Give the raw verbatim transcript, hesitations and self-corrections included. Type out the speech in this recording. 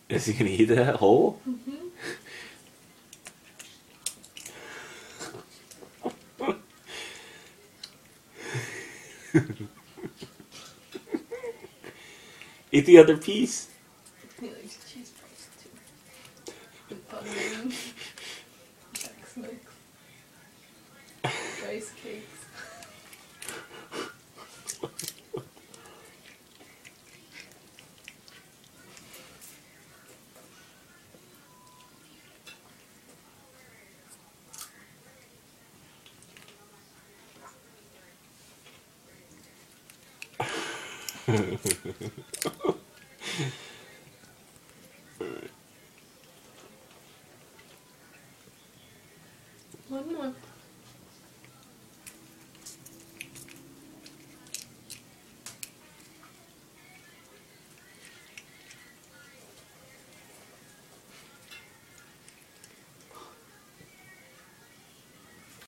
Is he gonna eat that whole? Mm-hmm. Eat the other piece. He likes cheese puffs too. With pudding. Chex Mix. Rice cakes. One more.